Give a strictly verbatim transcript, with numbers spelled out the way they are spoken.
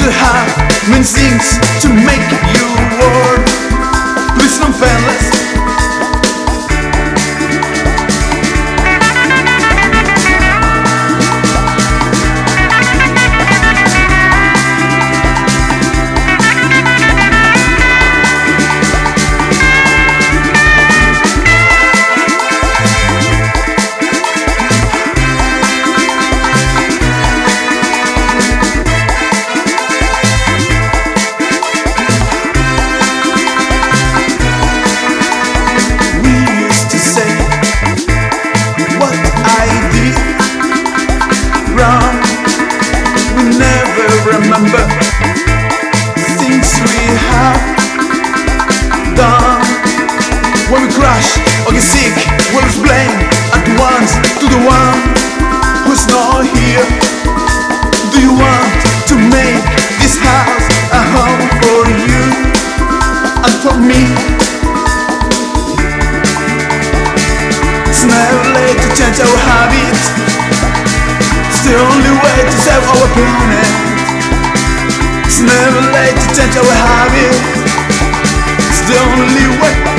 the heart means things to make you warm. Please don't fail us. We never remember things we have done. When we crash or get sick, we'll blame at once to the one who's not here. Do you want to make this house a home for you and for me? It's never late to change our habits. It's the only way to save our planet. It's never late to change our habits. It's the only way.